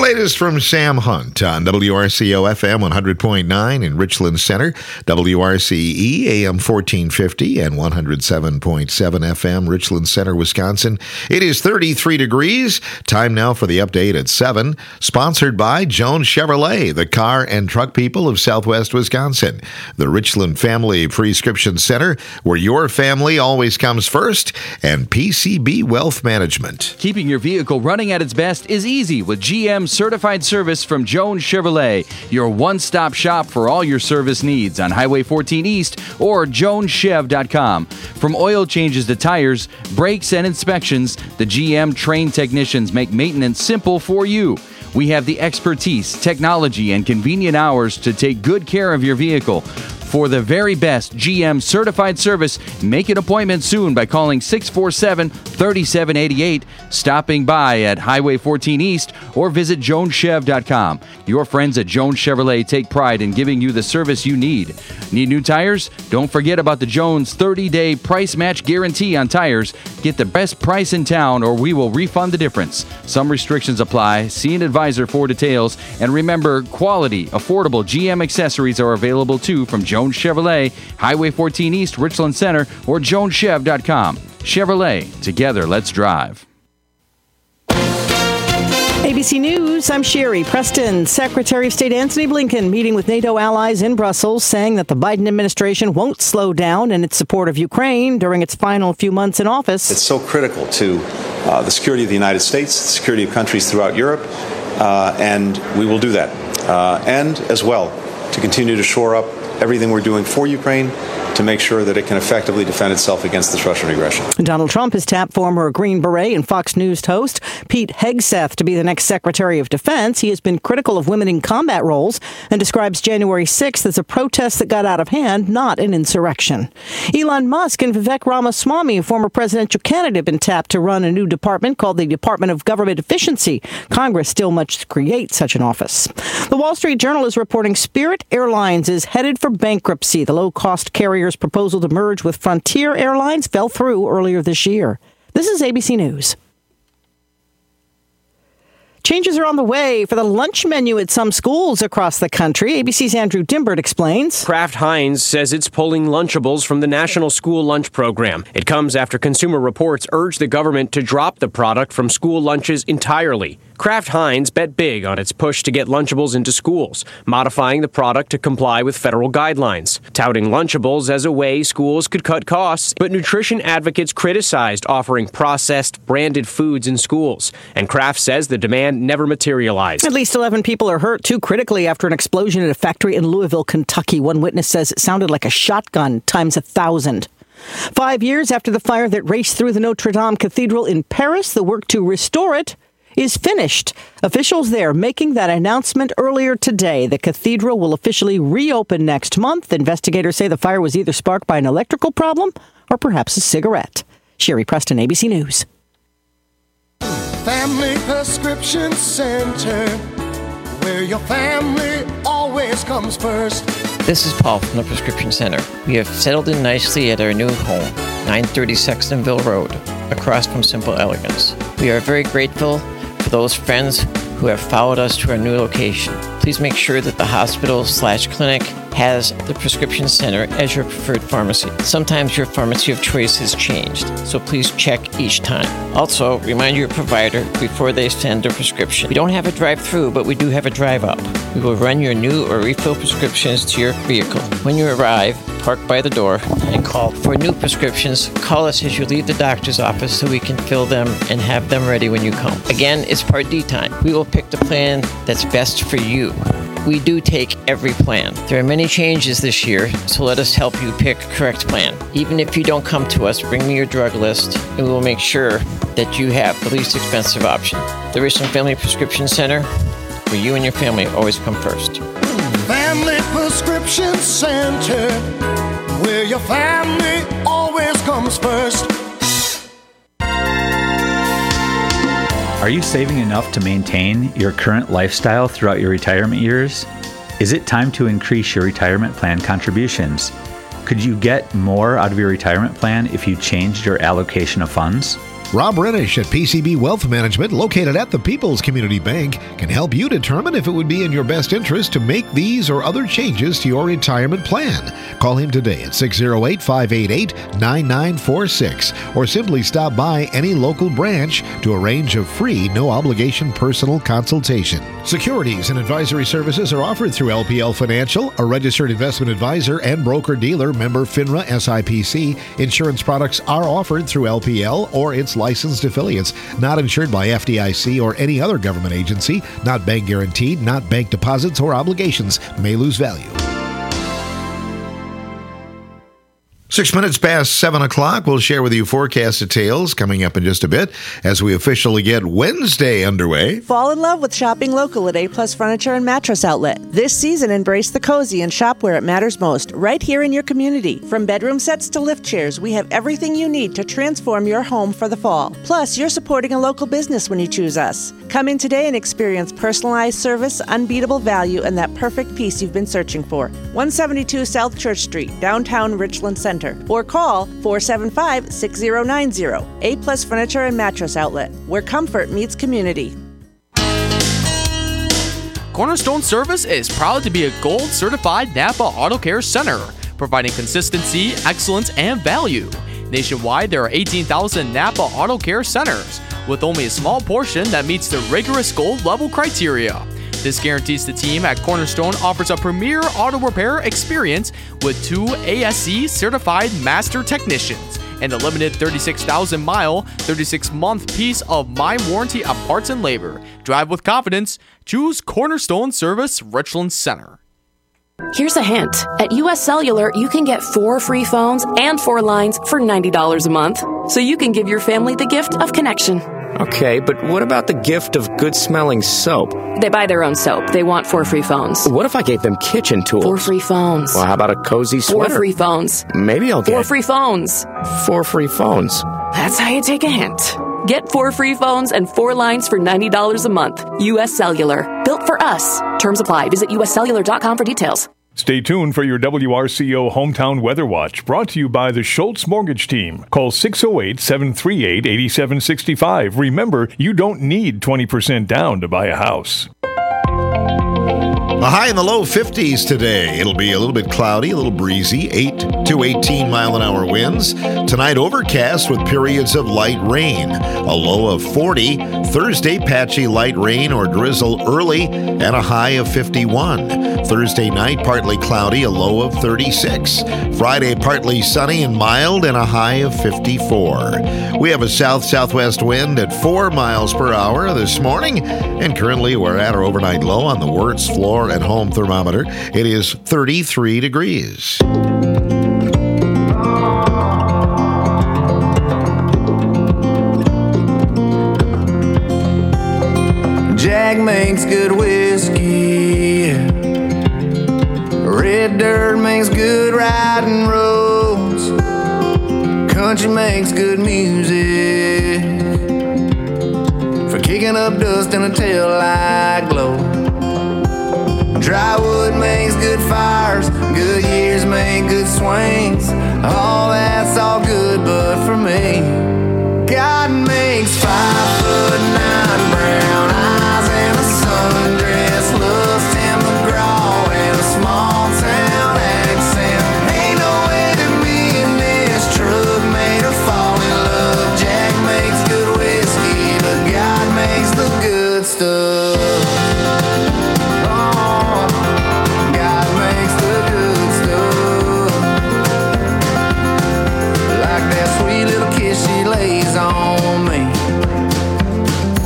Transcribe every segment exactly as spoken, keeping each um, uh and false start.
latest from Sam Hunt on W R C O F M one hundred point nine in Richland Center, W R C E A M fourteen fifty and one oh seven point seven F M, Richland Center, Wisconsin. It is thirty-three degrees. Time now for the update at seven. Sponsored by Jones Chevrolet, the car and truck people of Southwest Wisconsin. The Richland Family Prescription Center, where your family always comes first, and P C B Wealth Management. Keeping your vehicle running at its best is easy with G M Certified Service from Jones Chevrolet, your one-stop shop for all your service needs on Highway fourteen East or jones chev dot com. From oil changes to tires, brakes, and inspections, the G M trained technicians make maintenance simple for you. We have the expertise, technology, and convenient hours to take good care of your vehicle. For the very best G M certified service, make an appointment soon by calling six four seven, three seven eight eight, stopping by at Highway fourteen East, or visit jones chev dot com. Your friends at Jones Chevrolet take pride in giving you the service you need. Need new tires? Don't forget about the Jones thirty-day price match guarantee on tires. Get the best price in town or we will refund the difference. Some restrictions apply. See an advisor for details. And remember, quality, affordable G M accessories are available too from Jones Chevrolet, Highway fourteen East, Richland Center, or jones chev dot com. Chevrolet, together, let's drive. A B C News, I'm Sherry Preston. Secretary of State Antony Blinken meeting with NATO allies in Brussels, saying that the Biden administration won't slow down in its support of Ukraine during its final few months in office. It's so critical to uh, the security of the United States, the security of countries throughout Europe, uh, and we will do that. Uh, and as well, to continue to shore up everything we're doing for Ukraine to make sure that it can effectively defend itself against this Russian aggression. Donald Trump has tapped former Green Beret and Fox News host Pete Hegseth to be the next Secretary of Defense. He has been critical of women in combat roles and describes January sixth as a protest that got out of hand, not an insurrection. Elon Musk and Vivek Ramaswamy, a former presidential candidate, have been tapped to run a new department called the Department of Government Efficiency. Congress still must create such an office. The Wall Street Journal is reporting Spirit Airlines is headed for bankruptcy. The low-cost carrier proposal to merge with Frontier Airlines fell through earlier this year. This is A B C News. Changes are on the way for the lunch menu at some schools across the country. A B C's Andrew Dimbert explains. Kraft Heinz says it's pulling Lunchables from the National School Lunch Program. It comes after Consumer Reports urged the government to drop the product from school lunches entirely. Kraft Heinz bet big on its push to get Lunchables into schools, modifying the product to comply with federal guidelines, touting Lunchables as a way schools could cut costs. But nutrition advocates criticized offering processed, branded foods in schools, and Kraft says the demand never materialized. At least eleven people are hurt too critically after an explosion at a factory in Louisville, Kentucky. One witness says it sounded like a shotgun times a thousand. Five years after the fire that raced through the Notre Dame Cathedral in Paris, the work to restore it is finished. Officials there making that announcement earlier today. The cathedral will officially reopen next month. Investigators say the fire was either sparked by an electrical problem or perhaps a cigarette. Sherry Preston, A B C News. Family Prescription Center, where your family always comes first. This is Paul from the Prescription Center. We have settled in nicely at our new home, nine thirty Sextonville Road, across from Simple Elegance. We are very grateful for those friends who have followed us to our new location. Please make sure that the hospital slash clinic has the Prescription Center as your preferred pharmacy. Sometimes your pharmacy of choice has changed, so please check each time. Also, remind your provider before they send a prescription. We don't have a drive-through, but we do have a drive-up. We will run your new or refill prescriptions to your vehicle. When you arrive, park by the door and call for new prescriptions. Call us as you leave the doctor's office so we can fill them and have them ready when you come. Again, it's Part D time. We will pick the plan that's best for you. We do take every plan. There are many changes this year, so let us help you pick a correct plan. Even if you don't come to us, bring me your drug list, and we will make sure that you have the least expensive option. The Richland Family Prescription Center, where you and your family always come first. Family Prescription Center, where your family always comes first. Are you saving enough to maintain your current lifestyle throughout your retirement years? Is it time to increase your retirement plan contributions? Could you get more out of your retirement plan if you changed your allocation of funds? Rob Renish at P C B Wealth Management, located at the People's Community Bank, can help you determine if it would be in your best interest to make these or other changes to your retirement plan. Call him today at six oh eight, five eight eight, nine nine four six or simply stop by any local branch to arrange a free, no-obligation personal consultation. Securities and advisory services are offered through L P L Financial, a registered investment advisor and broker-dealer, member FINRA S I P C. Insurance products are offered through L P L or its licensed affiliates, not insured by F D I C or any other government agency, not bank guaranteed, not bank deposits or obligations, may lose value. Six minutes past seven o'clock, we'll share with you forecast details coming up in just a bit as we officially get Wednesday underway. Fall in love with shopping local at A-Plus Furniture and Mattress Outlet. This season, embrace the cozy and shop where it matters most, right here in your community. From bedroom sets to lift chairs, we have everything you need to transform your home for the fall. Plus, you're supporting a local business when you choose us. Come in today and experience personalized service, unbeatable value, and that perfect piece you've been searching for. one seventy-two South Church Street, downtown Richland Center. Or call four seven five, six oh nine oh. A-Plus Furniture and Mattress Outlet, where comfort meets community. Cornerstone Service is proud to be a gold certified Napa Auto Care Center, providing consistency, excellence, and value. Nationwide, there are eighteen thousand Napa Auto Care Centers, with only a small portion that meets the rigorous gold level criteria. This guarantees the team at Cornerstone offers a premier auto repair experience with two A S C certified master technicians and a limited thirty-six thousand mile, thirty-six month piece of my warranty of parts and labor. Drive with confidence. Choose Cornerstone Service Richland Center. Here's a hint. At U S Cellular, you can get four free phones and four lines for ninety dollars a month. So you can give your family the gift of connection. Okay, but what about the gift of good-smelling soap? They buy their own soap. They want four free phones. What if I gave them kitchen tools? Four free phones. Well, how about a cozy sweater? Four free phones. Maybe I'll get... Four free phones. Four free phones. That's how you take a hint. Get four free phones and four lines for ninety dollars a month. U S Cellular. Built for us. Terms apply. Visit U S cellular dot com for details. Stay tuned for your W R C O Hometown Weather Watch, brought to you by the Schultz Mortgage Team. Call six oh eight, seven three eight, eight seven six five. Remember, you don't need twenty percent down to buy a house. A high in the low fifties today. It'll be a little bit cloudy, a little breezy, eight to eighteen mile an hour winds. Tonight, overcast with periods of light rain. A low of forty. Thursday, patchy light rain or drizzle early and a high of fifty-one. Thursday night, partly cloudy, a low of thirty-six. Friday, partly sunny and mild and a high of fifty-four. We have a south-southwest wind at four miles per hour this morning, and currently we're at our overnight low on the Wirtz floor at home thermometer. It is thirty-three degrees. Jack makes good whiskey. Red dirt makes good riding roads. Country makes good music for kicking up dust in a taillight glow. Dry wood makes good fires, good years make good swings. All that's all good, but for me, God makes five foot nine brown eyes and a sundress, loves Tim McGraw and a small town accent. Ain't no way to me in this truck made her fall in love. Jack makes good whiskey, but God makes the good stuff. On me.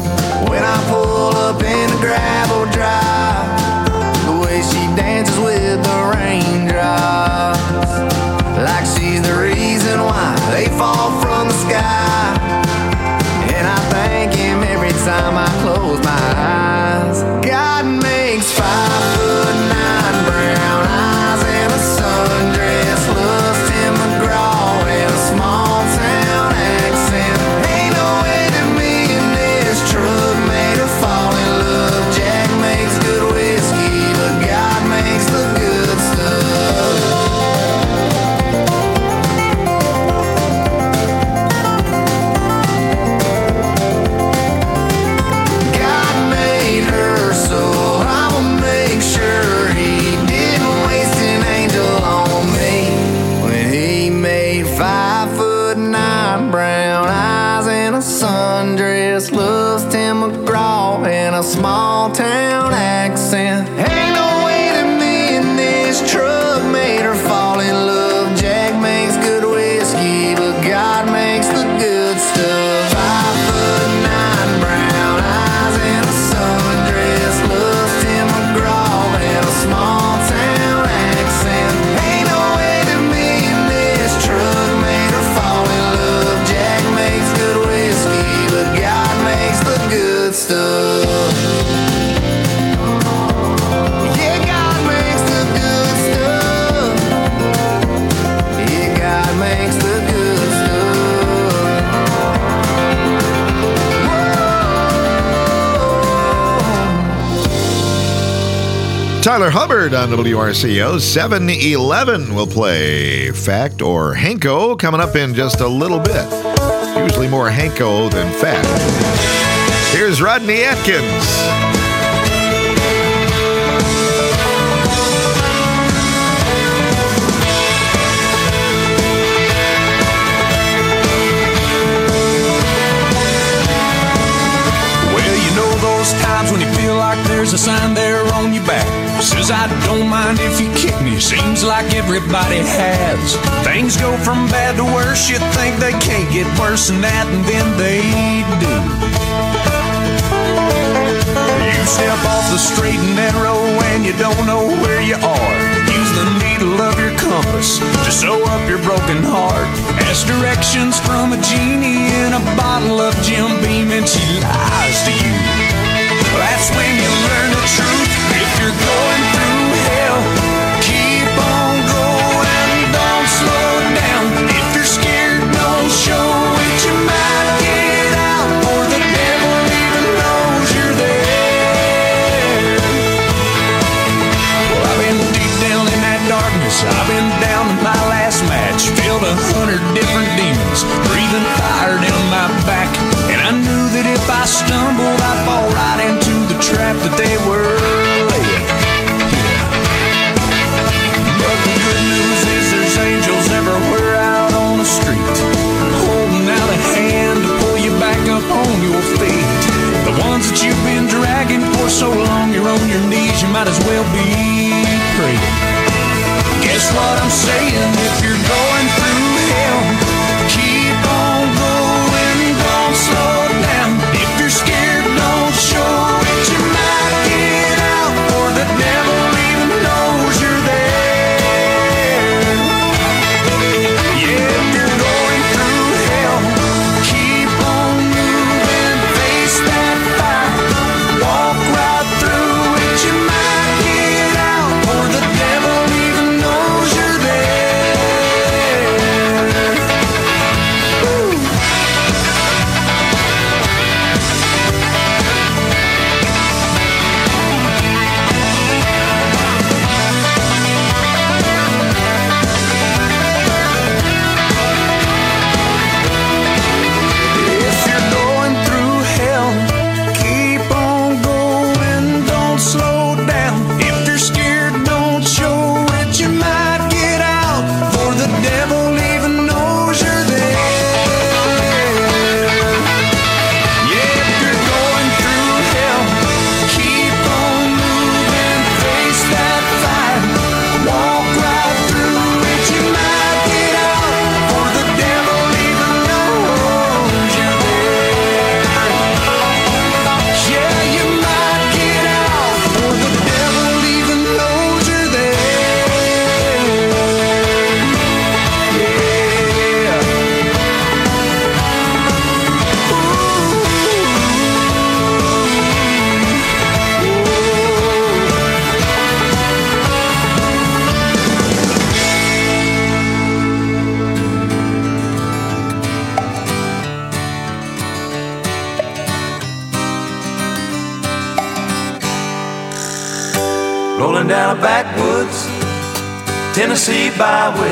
Tim McGraw in a small town accent. Ain't no way that me and this truck made her fall in love. Jack makes good whiskey, but God makes the good stuff. Five foot nine, brown eyes and a summer dress. Loves Tim McGraw in a small town accent. Ain't no way that me and this truck made her fall in love. Jack makes good whiskey, but God makes the good stuff. Yeah, God makes the good stuff. Yeah, God makes the good stuff. Tyler Hubbard on W R C O. seven eleven will play Fact or Hanko coming up in just a little bit. Usually more Hanko than Fact. Here's Rodney Atkins. Well, you know those times when you feel like there's a sign there on your back. Says I don't mind if you kick me. Seems like everybody has. Things go from bad to worse. You think they can't get worse than that, and then they do. You step off the straight and narrow and you don't know where you are. Use the needle of your compass to sew up your broken heart. Ask directions from a genie in a bottle of Jim Beam and she lies to you. That's when you learn the truth. If you're going through hell, keep on going, don't slow down. If you're scared, don't show it. You might get out, or the devil even knows you're there. Well, I've been deep down in that darkness. I've been down to my last match. Filled a hundred different demons, breathing fire down my back. And I knew that if I stumbled, I'd fall right into the trap that they were laying. But the good news is there's angels everywhere out on the street, holding out a hand to pull you back up on your feet. The ones that you've been dragging for so long, you're on your knees, you might as well be praying. Guess what I'm saying? If you're going through hell, keep on going, don't slow down. If you're scared, don't show it. You might get out, or the devil even knows you're there. Yeah, if you're going through hell, keep on moving, face that fire, walk right through it. You might get out, or the devil even knows you're there. Woo. If you're going through hell, keep on going, don't slow down. If you're scared, don't show it. You might get out, for the devil even knows you're there. Yeah, if you're going through hell, keep on moving, face that fire, walk right through it. You might get out, for the devil even knows you're there. Yeah, you might get out, for the devil even knows you're there. Yeah. Rolling down a backwoods Tennessee byway,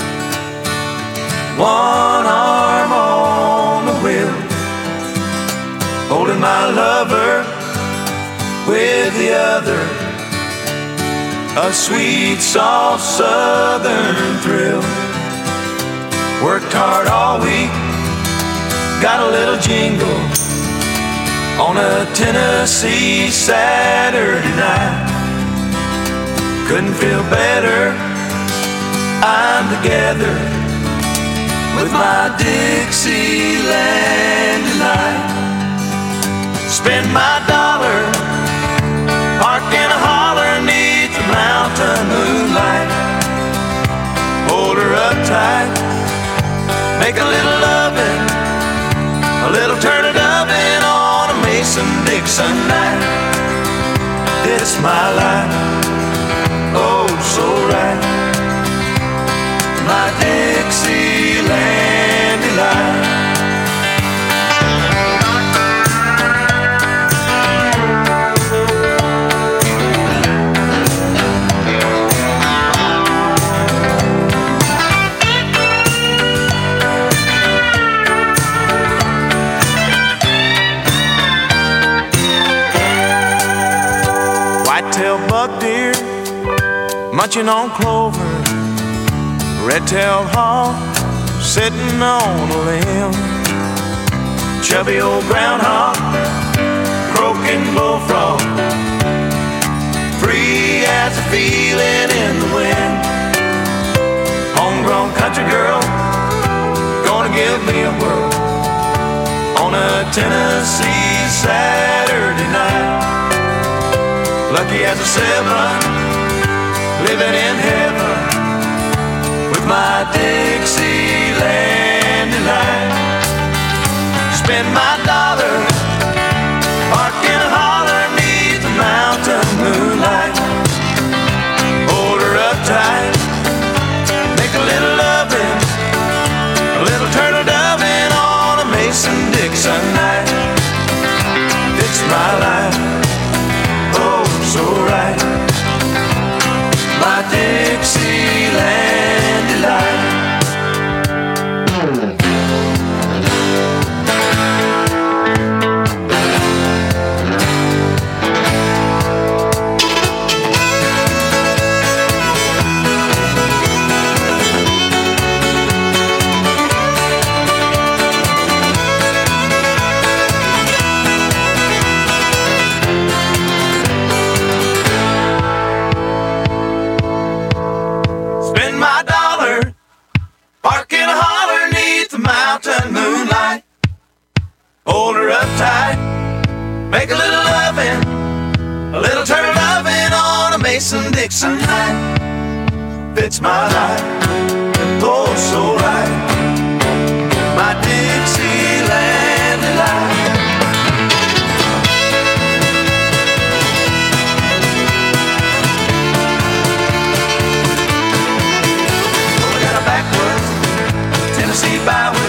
one arm on the wheel, holding my lover with the other, a sweet, soft southern thrill. Worked hard all week, got a little jingle, on a Tennessee Saturday night. Couldn't feel better, I'm together with my Dixieland tonight. Spend my dollar, park in a holler neath the mountain moonlight. Hold her up tight, make a little loving, a little turn it oven on a Mason-Dixon night. It's my life, oh so right, my Dixieland delight. White-tailed buck deer munching on clover, red-tailed hawk sitting on a limb, chubby old groundhog, croaking bullfrog, free as a feeling in the wind. Homegrown country girl, gonna give me a whirl on a Tennessee Saturday night. Lucky as a seven, living in heaven with my Dixieland delight. Spend my dollar, park in a holler neath the mountain moonlight. Hold her up tight, make a little loving, a little turtle doving on a Mason-Dixon night. It's my life, oh so right, my Dixieland delight. Hold her up tight, make a little loving, a little turn loving on a Mason-Dixon night. Fits my life, oh so right, my Dixieland delight. Oh, we got a backwoods Tennessee byway.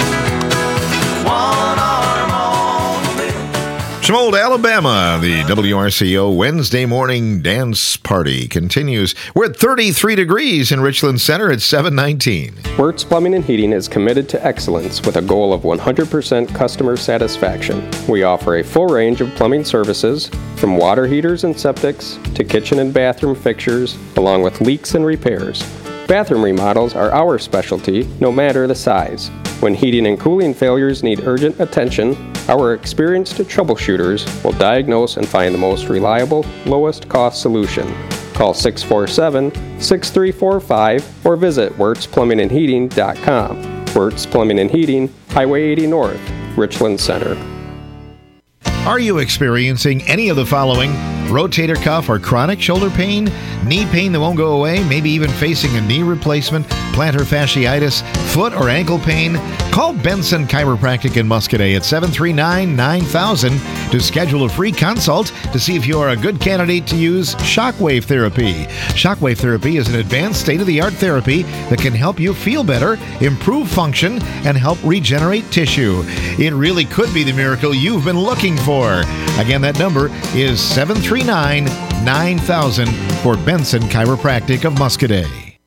Some old Alabama, the W R C O Wednesday morning dance party continues. We're at thirty-three degrees in Richland Center at seven nineteen. Wirtz Plumbing and Heating is committed to excellence with a goal of one hundred percent customer satisfaction. We offer a full range of plumbing services, from water heaters and septics to kitchen and bathroom fixtures, along with leaks and repairs. Bathroom remodels are our specialty, no matter the size. When heating and cooling failures need urgent attention, our experienced troubleshooters will diagnose and find the most reliable, lowest cost solution. Call six four seven, six three four five or visit Wirtz Plumbing and Heating dot com. Wirtz Plumbing and Heating, Highway eighty North, Richland Center. Are you experiencing any of the following? Rotator cuff or chronic shoulder pain? Knee pain that won't go away? Maybe even facing a knee replacement? Plantar fasciitis? Foot or ankle pain? Call Benson Chiropractic in Muscadet at seven three nine, nine thousand to schedule a free consult to see if you are a good candidate to use shockwave therapy. Shockwave therapy is an advanced state-of-the-art therapy that can help you feel better, improve function, and help regenerate tissue. It really could be the miracle you've been looking for. Again, that number is seven three nine, nine thousand for Benson Chiropractic of Muscadet.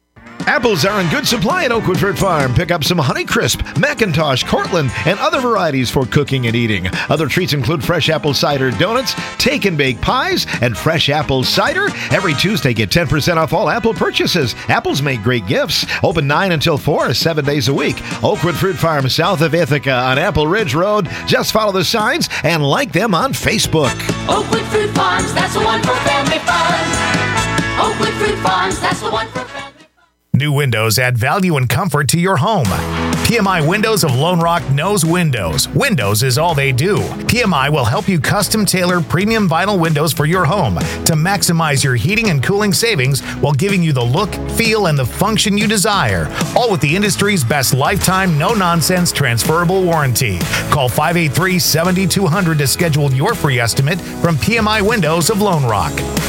Apples are in good supply at Oakwood Fruit Farm. Pick up some Honeycrisp, Macintosh, Cortland, and other varieties for cooking and eating. Other treats include fresh apple cider donuts, take and bake pies, and fresh apple cider. Every Tuesday, get ten percent off all apple purchases. Apples make great gifts. Open nine until four, seven days a week. Oakwood Fruit Farm, south of Ithaca on Apple Ridge Road. Just follow the signs and like them on Facebook. Oakwood Fruit Farms, that's the one for family fun. Oakwood Fruit Farms, that's the one for family fun. New windows add value and comfort to your home. P M I Windows of Lone Rock knows windows. Windows is all they do. P M I will help you custom tailor premium vinyl windows for your home to maximize your heating and cooling savings while giving you the look, feel, and the function you desire. All with the industry's best lifetime, no-nonsense, transferable warranty. Call five eight three, seven two zero zero to schedule your free estimate from P M I Windows of Lone Rock.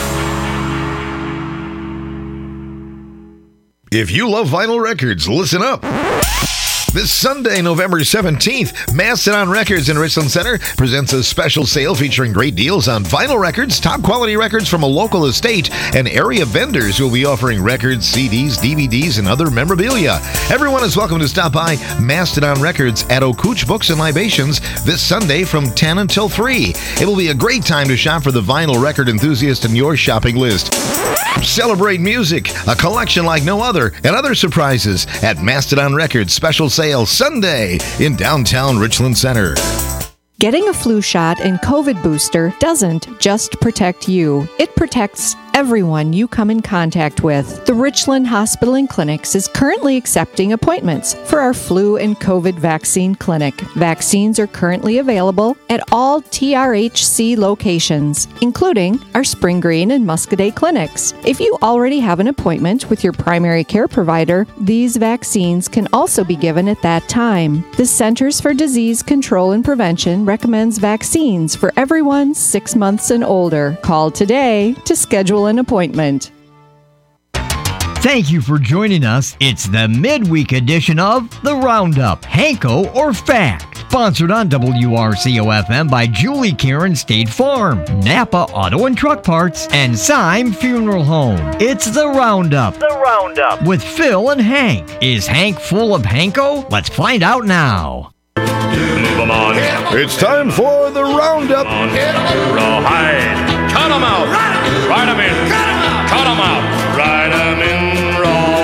If you love vinyl records, listen up. This Sunday, November seventeenth, Mastodon Records in Richland Center presents a special sale featuring great deals on vinyl records, top quality records from a local estate, and area vendors who will be offering records, C Ds, D V Ds, and other memorabilia. Everyone is welcome to stop by Mastodon Records at Okuch Books and Libations this Sunday from ten until three. It will be a great time to shop for the vinyl record enthusiast in your shopping list. Celebrate music, a collection like no other, and other surprises at Mastodon Records special sale Sunday in downtown Richland Center. Getting a flu shot and COVID booster doesn't just protect you. It protects everyone you come in contact with. The Richland Hospital and Clinics is currently accepting appointments for our flu and COVID vaccine clinic. Vaccines are currently available at all T R H C locations, including our Spring Green and Muscadet clinics. If you already have an appointment with your primary care provider, these vaccines can also be given at that time. The Centers for Disease Control and Prevention recommends vaccines for everyone six months and older. Call today to schedule an appointment. Thank you for joining us. It's the midweek edition of The Roundup, Hanko or Fact. Sponsored on W R C O F M by Julie Karen State Farm, Napa Auto and Truck Parts, and Syme Funeral Home. It's The Roundup. The Roundup. With Phil and Hank. Is Hank full of Hanko? Let's find out now. Move 'em on. It's time for the Roundup. Rawhide. Cut 'em out. Ride 'em in. Cut 'em out. Cut 'em out. Ride 'em in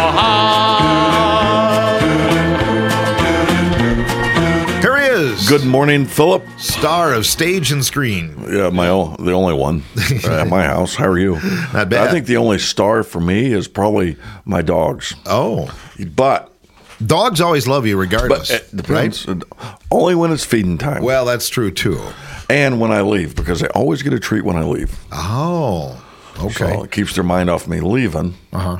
rawhide. Here he is. Good morning, Philip. Star of stage and screen. Yeah, my own, the only one at my house. How are you? Not bad. I think the only star for me is probably my dogs. Oh. But dogs always love you regardless. But it depends. Right? Only when it's feeding time. Well, that's true too. And when I leave, because I always get a treat when I leave. Oh, okay. So it keeps their mind off me leaving. Uh-huh.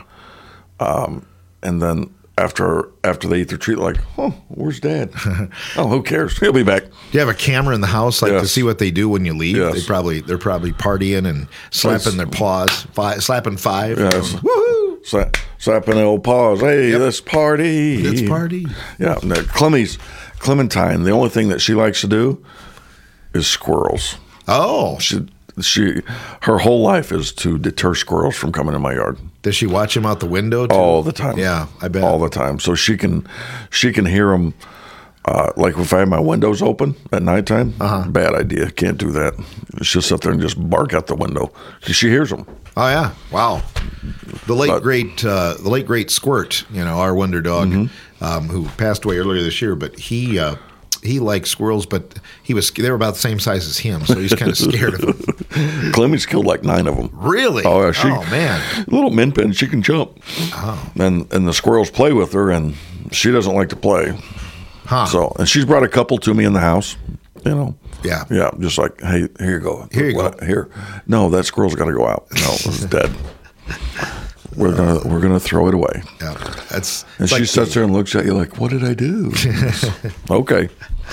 Um, and then after after they eat their treat, like, oh, where's Dad? Oh, who cares? He'll be back. Do you have a camera in the house, like yes. to see what they do when you leave? Yes. They probably they're probably partying and slapping their paws, five, slapping five. Yes. Woohoo! Sla- slapping the old paws. Hey, yep. Let's party. Let's party. Yeah. Clemmy's Clementine. The only thing that she likes to do is squirrels. Oh, she she her whole life is to deter squirrels from coming in my yard. Does she watch them out the window too? All the time? Yeah, I bet all the time. So she can she can hear them. Uh, like if I have my windows open at nighttime, uh-huh. bad idea. Can't do that. She'll sit there and just bark out the window because she hears them. Oh yeah, wow. The late But, great, uh, the late great Squirt, you know, our wonder dog, Mm-hmm. um, who passed away earlier this year. But he uh, he liked squirrels, but he was they were about the same size as him, so he's kind of scared of them. Clemmy's killed like nine of them. Really? Oh yeah. She, oh man. Little min pin, she can jump. Oh. And and the squirrels play with her, and she doesn't like to play. Huh. So, and she's brought a couple to me in the house, you know. Yeah. Yeah, just like, hey, here you go. Here you what, go. Here. No, that squirrel's got to go out. No, it's dead. We're gonna we're gonna throw it away. Yeah, that's. And she like sits the, there and looks at you like, what did I do? Okay.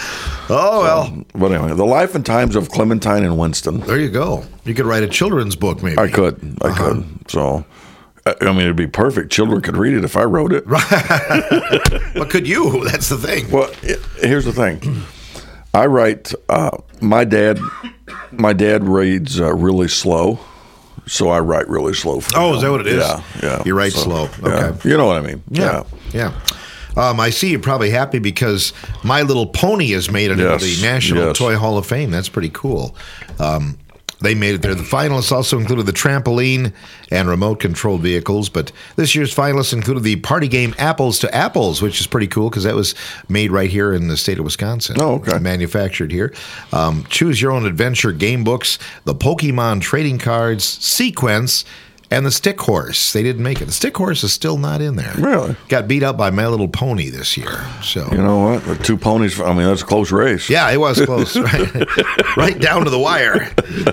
Oh well. So, but anyway, the life and times of Clementine and Winston. There you go. You could write a children's book, maybe. I could. I uh-huh. could. So. I mean, it'd be perfect. Children could read it if I wrote it. Right. But could you? That's the thing. Well, it, here's the thing. I write. Uh, my dad, my dad reads uh, really slow. so I write really slow. For Oh, him. is that what it is? Yeah, yeah. You write So, slow. yeah. Okay. You know what I mean? Yeah, yeah. Um, I see you're probably happy because My Little Pony has made it Yes, into the National yes. Toy Hall of Fame. That's pretty cool. Um, they made it there. The finalists also included the trampoline and remote-controlled vehicles, but this year's finalists included the party game Apples to Apples, which is pretty cool because that was made right here in the state of Wisconsin. Oh, okay. Manufactured here. Um, Choose Your Own Adventure game books, the Pokemon trading cards, Sequence, and the Stick Horse. They didn't make it. The Stick Horse is still not in there. Really? Got beat up by My Little Pony this year. So You know what? The two ponies, I mean, that's a close race. yeah, it was close. right, right down to the wire.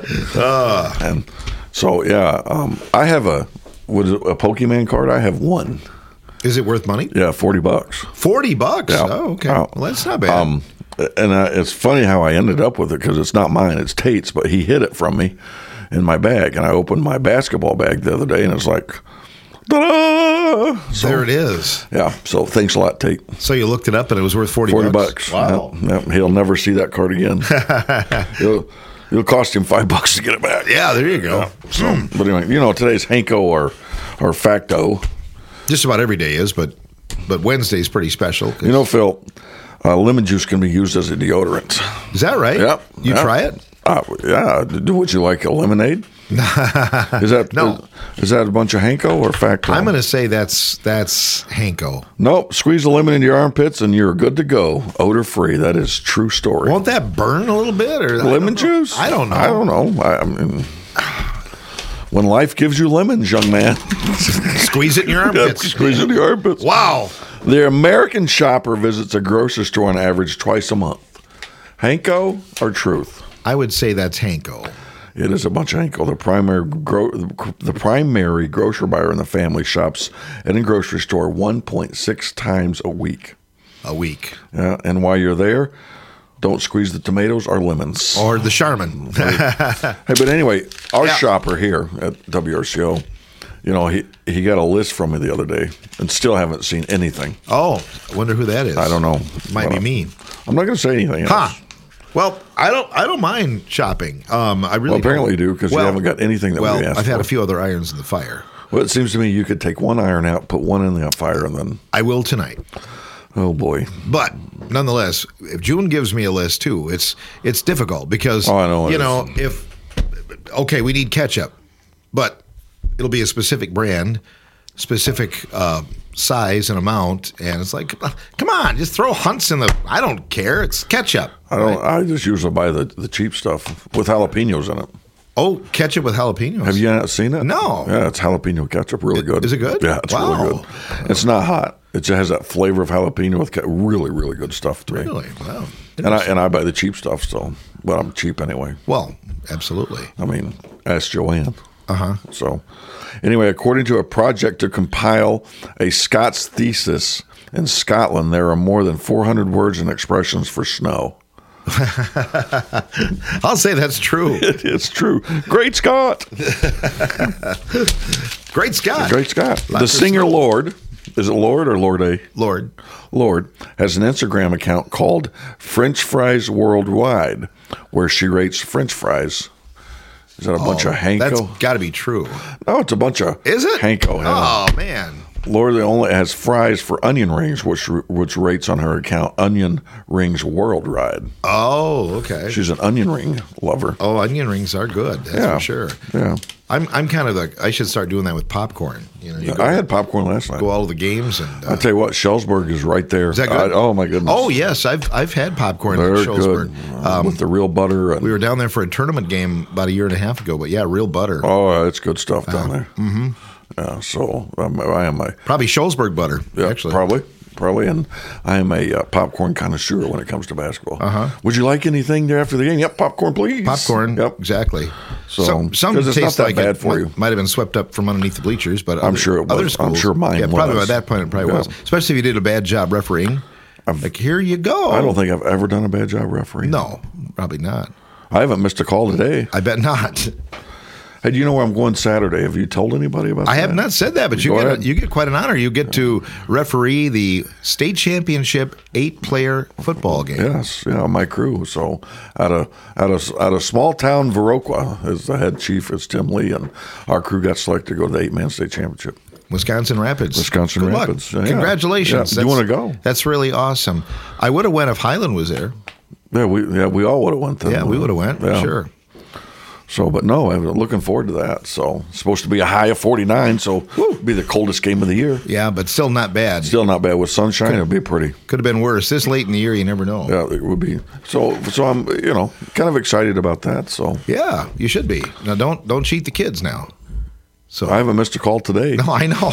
Uh, And so, yeah, um, I have a, what is it, a Pokemon card. I have one. Is it worth money? Yeah, forty bucks. forty bucks? Yeah. Oh, okay. Oh. Well, that's not bad. Um, and uh, it's funny how I ended up with it because it's not mine, it's Tate's, but he hid it from me in my bag. And I opened my basketball bag the other day and it's like, ta-da! So, there it is. Yeah, so thanks a lot, Tate. So you looked it up and it was worth forty, forty bucks? bucks. Wow. Yep, yep. He'll never see that card again. it'll, it'll cost him five bucks to get it back. Yeah, there you go. Yeah. So, but anyway, you know, today's Hanko or, or Facto. Just about every day is, but but Wednesday's pretty special. You know, Phil, uh, lemon juice can be used as a deodorant. Is that right? Yep. You yep. try it? Uh, yeah. Do Would you like a lemonade? is that No. Is, is that a bunch of Hanko or Facto? I'm going to say that's that's Hanko. Nope. Squeeze the lemon into your armpits and you're good to go. Odor free. That is true story. Won't that burn a little bit? Or lemon juice? I don't know. I don't know. I, I mean, when life gives you lemons, young man, Squeeze it in your armpits. Yeah, squeeze it in your armpits. Wow. The American shopper visits a grocery store on average twice a month. Hanko or Truth? I would say that's Hanko. It is a bunch of Hanko. The primary gro- the primary grocery buyer in the family shops at a grocery store one point six times a week. A week. Yeah, and while you're there, don't squeeze the tomatoes or lemons. Or the Charmin. Hey, but anyway, our Yeah. shopper here at W R C O, you know, he, he got a list from me the other day and still haven't seen anything. Oh, I wonder who that is. I don't know. Might be Uh, me. I'm not going to say anything else. Huh. Well, I don't. I don't mind shopping. Um, I really Well, apparently don't. you do because Well, you haven't got anything that well, we asked I've had for. a few other irons in the fire. Well, it seems to me you could take one iron out, put one in the fire, and then. I will tonight. Oh boy! But nonetheless, if June gives me a list too, it's it's difficult because Oh, I know it you is. know if okay, we need ketchup, but it'll be a specific brand, specific uh, size and amount, and it's like, come on, just throw Hunt's in the. I don't care. It's ketchup. I don't. I just usually buy the, the cheap stuff with jalapenos in it. Oh, ketchup with jalapenos. Have you not seen it? No. Yeah, it's jalapeno ketchup. Really good. is it good? Yeah, it's Wow. really good. It's not hot. It just has that flavor of jalapeno with ke- really, really good stuff to me. Really? Wow. And I and I buy the cheap stuff, so but I'm cheap anyway. Well, absolutely. I mean, ask Joanne. Uh huh. So, anyway, according to a project to compile a Scots thesis in Scotland, there are more than four hundred words and expressions for snow. I'll say that's true. It is true. Great Scott. Great Scott. Great Scott. Lots The of singer snow. Lord, is it Lord or Lord A? Lord. Lord has an Instagram account called French Fries Worldwide, where she rates French fries. Is that a bunch Oh, of Hanko? That's got to be true. No, it's a bunch of Is it? Hanko. yeah. Oh man. Lord only has fries for onion rings, which which rates on her account Onion Rings Worldwide. Oh, okay. She's an onion ring lover. Oh, onion rings are good. That's Yeah. for sure. Yeah. I'm I'm kind of like I should start doing that with popcorn. You know, you go, I had popcorn last night. go all to the games and. Uh, I'll tell you what, Schellsburg is right there. Is that good? I- oh, my goodness. Oh yes, I've I've had popcorn They're at Schulzberg. good. Um, with the real butter. And, We were down there for a tournament game about a year and a half ago, but yeah, real butter. oh, it's good stuff down there. Mm-hmm. Yeah, so um, I am a Probably Schulzberg butter. yeah, actually, probably probably, and I am a uh, popcorn connoisseur when it comes to basketball. Uh-huh. Would you like anything there after the game? Yep, popcorn, please. popcorn. Yep. exactly. So, some some 'cause it's taste not that like bad it for might, you. might have been swept up from underneath the bleachers, but I'm other, sure it other was. I'm schools, sure mine yeah, probably was. by that point it probably Yeah. was. Especially if you did a bad job refereeing. Like here you go. I don't think I've ever done a bad job refereeing. No, probably not. I haven't missed a call today. I bet not. Hey, do you know where I'm going Saturday? Have you told anybody about I that? have not said that, but you Go get, a, ahead. you get quite an honor. You get to referee the state championship eight-player football game. Yes, yeah, my crew. So out of out of out of small town Viroqua, is the head chief is Tim Lee, and our crew got selected to go to the eight-man state championship. Wisconsin Rapids. Wisconsin Good Rapids. Luck. Yeah. Congratulations. Yeah. Do you want to go? That's really awesome. I would have went if Highland was there. Yeah, we yeah we all would have went. Then. Yeah, we would have went. Yeah. Sure. So, but no, I'm looking forward to that. So, it's supposed to be a high of forty-nine, so it'll be the coldest game of the year. Yeah, but still not bad. Still not bad. With sunshine, it'll be pretty. Could have been worse. This late in the year, you never know. Yeah, it would be. So, so I'm, you know, kind of excited about that. So, yeah, you should be. Now, don't don't cheat the kids now. So I haven't missed a call today. No, I know.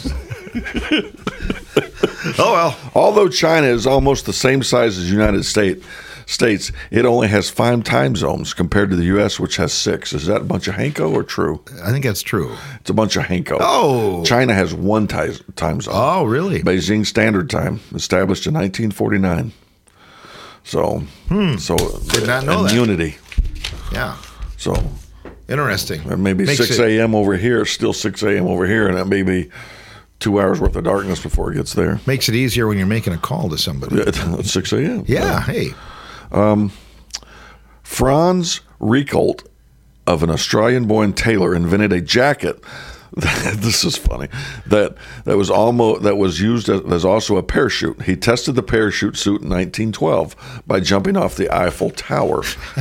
Oh well. Although China is almost the same size as the United States, States, it only has five time zones compared to the U S, which has six. Is that a bunch of Hanko or true? I think that's true. It's a bunch of Hanko. Oh. China has one ti- time zone. Oh, really? Beijing Standard Time, established in nineteen forty-nine. So, Hmm. so Did not know that. immunity. Yeah. So, interesting. maybe Makes six it- a.m. over here, still six a.m. over here, and that may be two hours worth of darkness before it gets there. Makes it easier when you're making a call to somebody. Yeah, it's six a.m. Yeah, hey. Um, Franz Ricolt of an Australian-born tailor invented a jacket. This is funny. That that was almost that was used as, as also a parachute. He tested the parachute suit in nineteen twelve by jumping off the Eiffel Tower.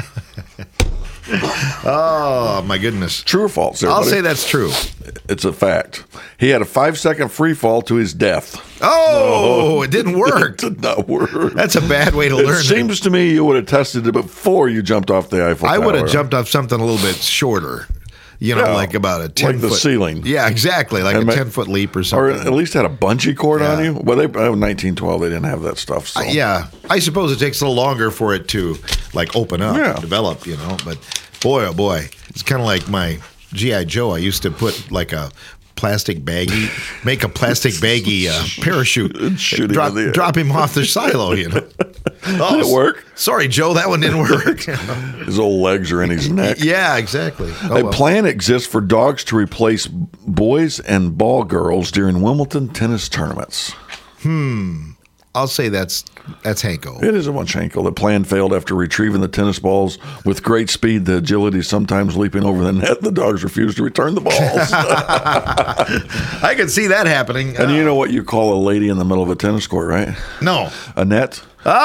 Oh, my goodness. True or false? I'll everybody? say that's true. It's a fact. He had a five-second free fall to his death. Oh, it didn't work. It did not work. That's a bad way to It learn. seems to me you would have tested it before you jumped off the Eiffel I Tower. would have jumped off something a little bit shorter. You know, Yeah, like about a ten like the foot ceiling. Yeah, exactly, like And a ma- ten foot leap or Or something. at least had a bungee cord on Yeah. you. Well, they uh, nineteen twelve they didn't have that stuff. So. Uh, yeah, I suppose it takes a little longer for it to like open up, Yeah. develop. You know, but boy, oh boy, it's kind of like my G I Joe. I used to put like a plastic baggie, make a plastic baggie uh, parachute, Shoot him drop, in the air. drop him off the silo. You know, oh, Did it work? Sorry, Joe, that one didn't work. His old legs are in his neck. Yeah, exactly. Oh, A well. plan exists for dogs to replace boys and ball girls during Wimbledon tennis tournaments. Hmm. I'll say that's that's Hanko. It is a bunch of Hanko. The plan failed after retrieving the tennis balls with great speed, the agility, sometimes leaping over the net. The dogs refused to return the balls. I could see that happening. And you know what you call a lady in the middle of a tennis court, right? No. A net.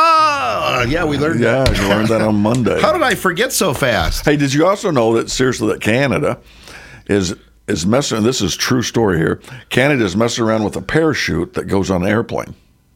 Ah, yeah, we learned Yeah, that. you learned that on Monday. How did I forget so fast? Hey, did you also know that seriously that Canada is is messing? This is true story here. Canada is messing around with a parachute that goes on an airplane,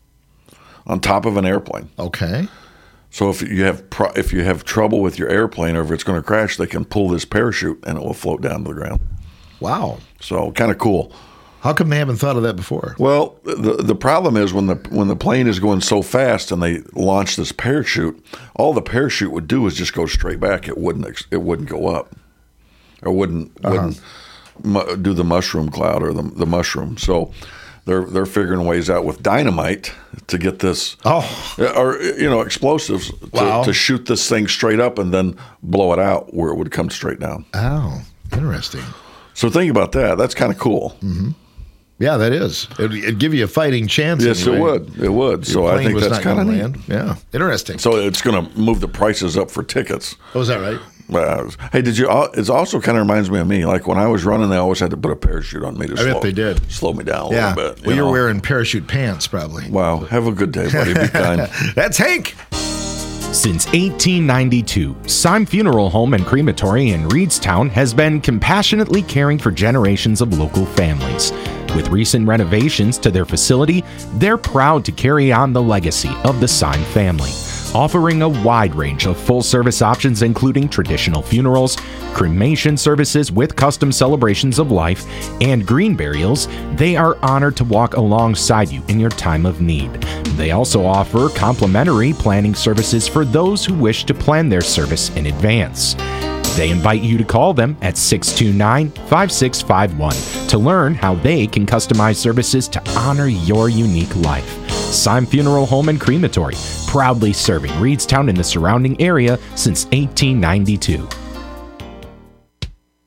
on top of an airplane. Okay. So if you have pro- if you have trouble with your airplane or if it's going to crash, they can pull this parachute and it will float down to the ground. Wow. So kind of cool. How come they haven't thought of that before? Well, the the problem is when the when the plane is going so fast and they launch this parachute, all the parachute would do is just go straight back. It wouldn't ex- it wouldn't go up, or wouldn't Uh-huh. wouldn't mu- do the mushroom cloud or the the mushroom. So they're they're figuring ways out with dynamite to get this, oh, or you know explosives to, Wow. to shoot this thing straight up and then blow it out where it would come straight down. Oh, interesting. So think about that. That's kind of cool. Mm-hmm. Yeah, that is. It'd, it'd give you a fighting chance. Yes, anyway. it would. It would. Your So I plane think was that's not kind of gonna neat. land. Yeah, interesting. So it's going to move the prices up for tickets. Oh, is that right? Uh, hey, did you? It also kind of reminds me of me. Like when I was running, they always had to put a parachute on me to I slow, bet they did. slow me down a Yeah. little bit. Well, you you're know? wearing parachute pants, probably. Wow. Have a good day, buddy. Be kind. That's Hank. Since eighteen ninety-two, Syme Funeral Home and Crematory in Reedstown has been compassionately caring for generations of local families. With recent renovations to their facility, they're proud to carry on the legacy of the Syme family, offering a wide range of full-service options including traditional funerals, cremation services with custom celebrations of life, and green burials. They are honored to walk alongside you in your time of need. They also offer complimentary planning services for those who wish to plan their service in advance. They invite you to call them at six two nine, five six five one to learn how they can customize services to honor your unique life. Syme Funeral Home and Crematory, proudly serving Reedstown and the surrounding area since eighteen ninety-two.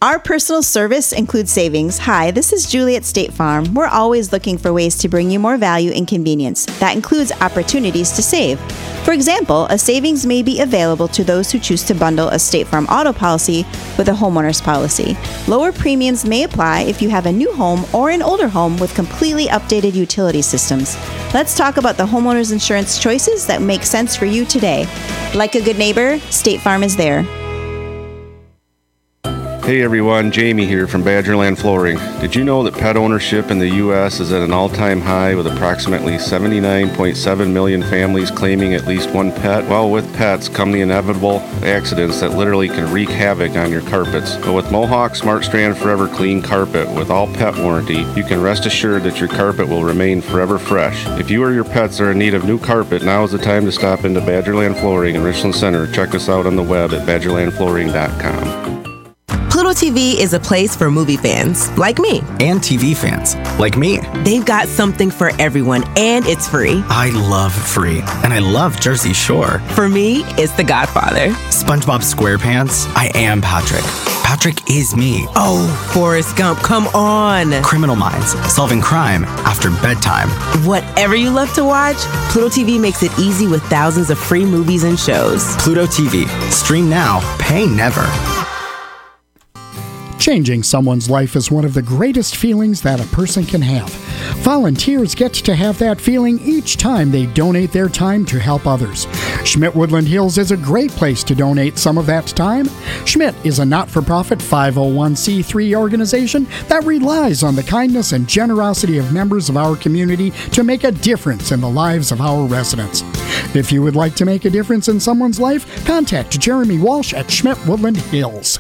Our personal service includes savings. Hi, this is Julie at State Farm. We're always looking for ways to bring you more value and convenience. That includes opportunities to save. For example, a savings may be available to those who choose to bundle a State Farm auto policy with a homeowner's policy. Lower premiums may apply if you have a new home or an older home with completely updated utility systems. Let's talk about the homeowner's insurance choices that make sense for you today. Like a good neighbor, State Farm is there. Hey everyone, Jamie here from Badgerland Flooring. Did you know that pet ownership in the U S is at an all-time high with approximately seventy-nine point seven million families claiming at least one pet? Well, with pets come the inevitable accidents that literally can wreak havoc on your carpets. But with Mohawk Smart Strand Forever Clean Carpet with all pet warranty, you can rest assured that your carpet will remain forever fresh. If you or your pets are in need of new carpet, now is the time to stop into Badgerland Flooring in Richland Center. Check us out on the web at badgerland flooring dot com. Pluto T V is a place for movie fans like me. And T V fans like me. They've got something for everyone, and it's free. I love free, and I love Jersey Shore. For me, it's The Godfather. SpongeBob SquarePants, I am Patrick. Patrick is me. Oh, Forrest Gump, come on. Criminal Minds, solving crime after bedtime. Whatever you love to watch, Pluto T V makes it easy with thousands of free movies and shows. Pluto T V, stream now, pay never. Changing someone's life is one of the greatest feelings that a person can have. Volunteers get to have that feeling each time they donate their time to help others. Schmidt Woodland Hills is a great place to donate some of that time. Schmidt is a not-for-profit five oh one c three organization that relies on the kindness and generosity of members of our community to make a difference in the lives of our residents. If you would like to make a difference in someone's life, contact Jeremy Walsh at Schmidt Woodland Hills.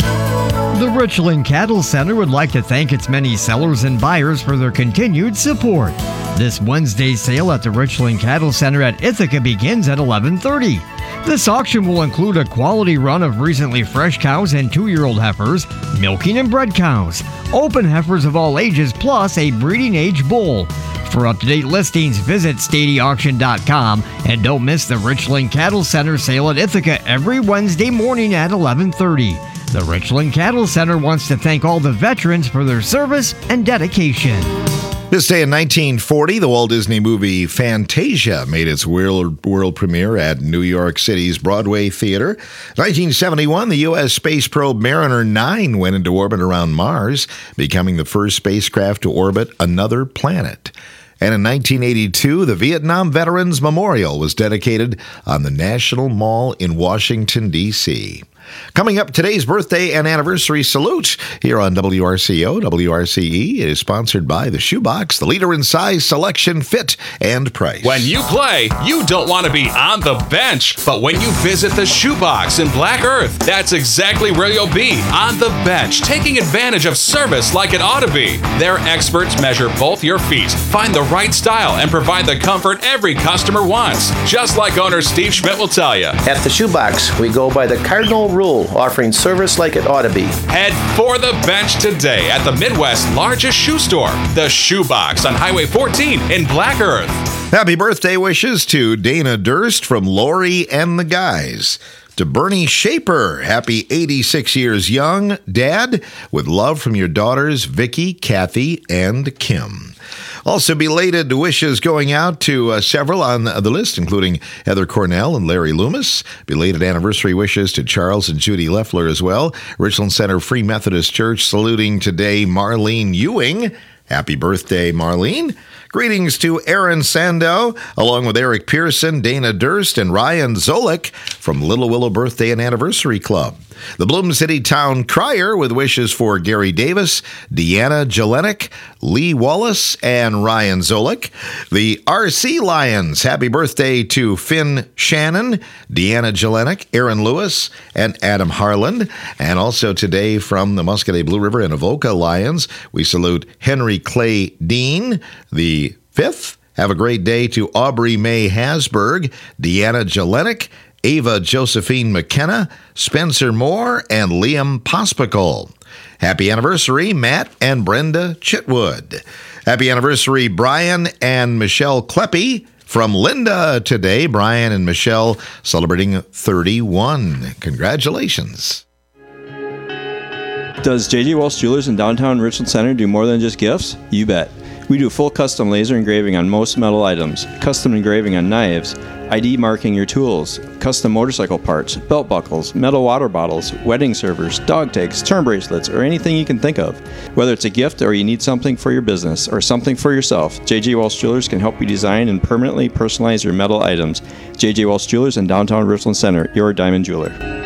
The Richland Cattle Center would like to thank its many sellers and buyers for their continued support. This Wednesday's sale at the Richland Cattle Center at Ithaca begins at eleven thirty. This auction will include a quality run of recently fresh cows and two-year-old heifers, milking and bred cows, open heifers of all ages, plus a breeding age bull. For up-to-date listings, visit stady auction dot com and don't miss the Richland Cattle Center sale at Ithaca every Wednesday morning at eleven thirty. The Richland Cattle Center wants to thank all the veterans for their service and dedication. This day in nineteen forty, the Walt Disney movie Fantasia made its world, world premiere at New York City's Broadway Theater. nineteen seventy-one, the U S space probe Mariner nine went into orbit around Mars, becoming the first spacecraft to orbit another planet. And in nineteen eighty-two, the Vietnam Veterans Memorial was dedicated on the National Mall in Washington, D C Coming up, today's birthday and anniversary salute here on W R C O, W R C E. It is sponsored by The Shoebox, the leader in size, selection, fit, and price. When you play, you don't want to be on the bench. But when you visit The Shoebox in Black Earth, that's exactly where you'll be, on the bench, taking advantage of service like it ought to be. Their experts measure both your feet, find the right style, and provide the comfort every customer wants. Just like owner Steve Schmidt will tell you. At The Shoebox, we go by the cardinal rule, offering service like it ought to be. Head for the bench today at the Midwest's largest shoe store, The Shoebox on Highway fourteen in Black Earth. Happy birthday wishes to Dana Durst from Lori and the Guys. To Bernie Shaper, happy eighty-six years young, Dad, with love from your daughters, Vicky, Kathy, and Kim. Also, belated wishes going out to uh, several on the list, including Heather Cornell and Larry Loomis. Belated anniversary wishes to Charles and Judy Leffler as well. Richland Center Free Methodist Church saluting today Marlene Ewing. Happy birthday, Marlene. Greetings to Aaron Sandow, along with Eric Pearson, Dana Durst, and Ryan Zolik from Little Willow Birthday and Anniversary Club. The Bloom City Town Crier with wishes for Gary Davis, Deanna Jelenic, Lee Wallace, and Ryan Zolik. The R C Lions, happy birthday to Finn Shannon, Deanna Jelenic, Aaron Lewis, and Adam Harlan. And also today from the Muscadet Blue River and Avoca Lions, we salute Henry Clay Dean, the fifth. Have a great day to Aubrey May Hasberg, Deanna Jelenic, Ava Josephine McKenna, Spencer Moore, and Liam Pospical. Happy anniversary, Matt and Brenda Chitwood. Happy anniversary, Brian and Michelle Kleppy. From Linda today, Brian and Michelle celebrating thirty-one. Congratulations. Does J J. Walsh Jewelers in downtown Richland Center do more than just gifts? You bet. We do full custom laser engraving on most metal items, custom engraving on knives, I D marking your tools, custom motorcycle parts, belt buckles, metal water bottles, wedding servers, dog tags, term bracelets, or anything you can think of. Whether it's a gift or you need something for your business or something for yourself, J J. Walsh Jewelers can help you design and permanently personalize your metal items. J J. Walsh Jewelers in downtown Richland Center, your diamond jeweler.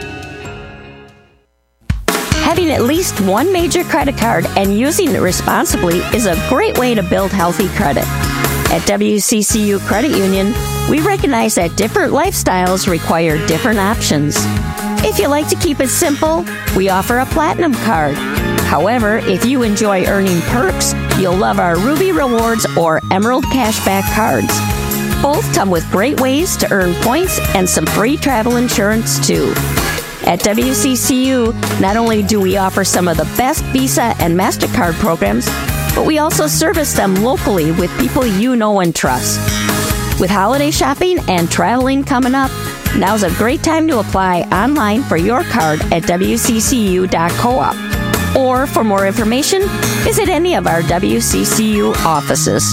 Having at least one major credit card and using it responsibly is a great way to build healthy credit. At W C C U Credit Union, we recognize that different lifestyles require different options. If you like to keep it simple, we offer a Platinum card. However, if you enjoy earning perks, you'll love our Ruby Rewards or Emerald Cashback cards. Both come with great ways to earn points and some free travel insurance too. At W C C U, not only do we offer some of the best Visa and MasterCard programs, but we also service them locally with people you know and trust. With holiday shopping and traveling coming up, now's a great time to apply online for your card at W C C U dot coop. Or for more information, visit any of our W C C U offices.